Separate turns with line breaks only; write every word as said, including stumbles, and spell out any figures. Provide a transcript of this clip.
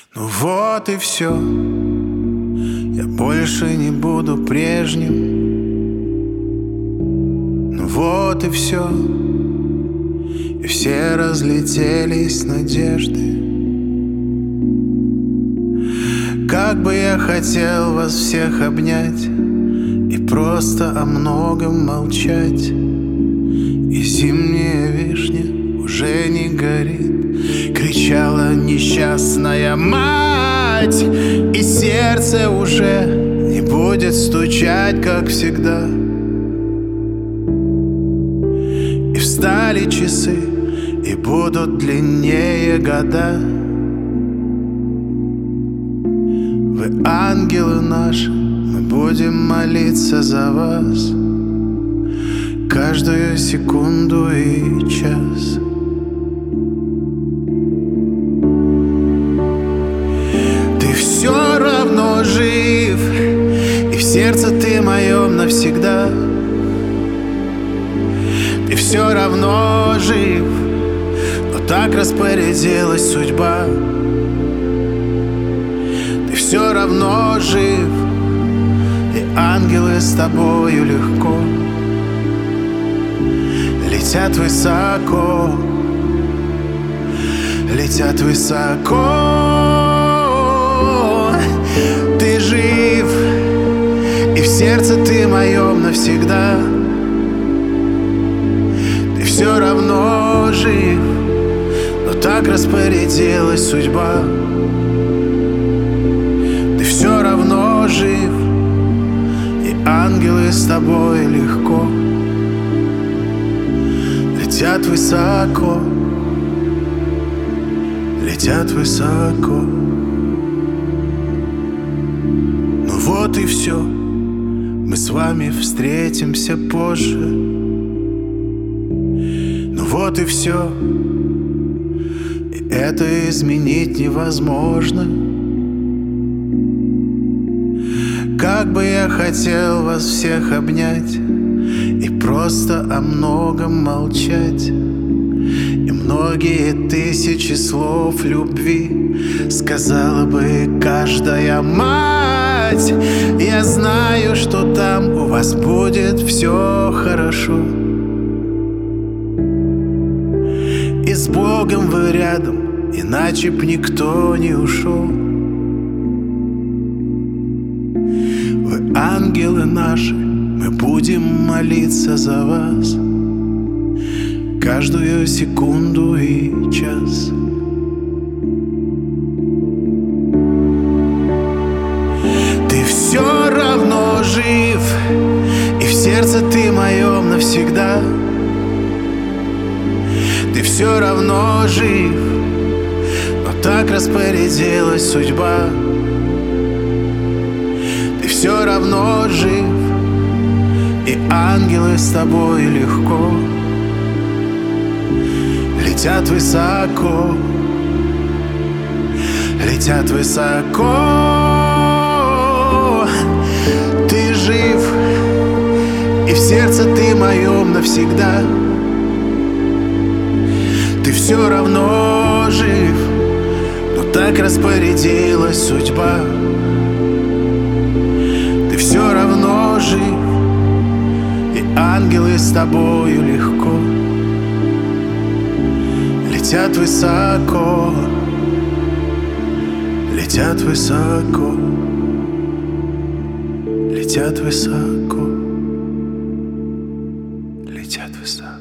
Ну вот и все. Я больше не буду прежним. Ну вот и все. И все разлетелись надежды. Как бы я хотел вас всех обнять и просто о многом молчать. И зимняя вишня уже не горит, кричала несчастная мать. И сердце уже не будет стучать, как всегда. И встали часы, и будут длиннее года. Вы ангелы наши, мы будем молиться за вас каждую секунду и час. Ты все равно жив, и в сердце ты моем навсегда. Ты все равно жив, но так распорядилась судьба. Ты все равно жив, и ангелы с тобою легко летят высоко, летят высоко. Ты жив, и в сердце ты моем навсегда. Ты все равно жив, но так распорядилась судьба. Ты все равно жив, и ангелы с тобой легко летят высоко, летят высоко. Ну вот и все, мы с вами встретимся позже. Ну вот и все, и это изменить невозможно. Как бы я хотел вас всех обнять и просто о многом молчать. И многие тысячи слов любви сказала бы каждая мать. Я знаю, что там у вас будет все хорошо. И с Богом вы рядом, иначе б никто не ушел. Вы ангелы наши, мы будем молиться за вас каждую секунду и час. Ты все равно жив, и в сердце ты моем навсегда. Ты все равно жив, но так распорядилась судьба. Ты все равно жив, и ангелы с тобой легко летят высоко, летят высоко. Ты жив, и в сердце ты моем навсегда. Ты все равно жив, но так распорядилась судьба. Ты все равно жив, и ангелы с тобою легко летят высоко, летят высоко, летят высоко, летят высоко.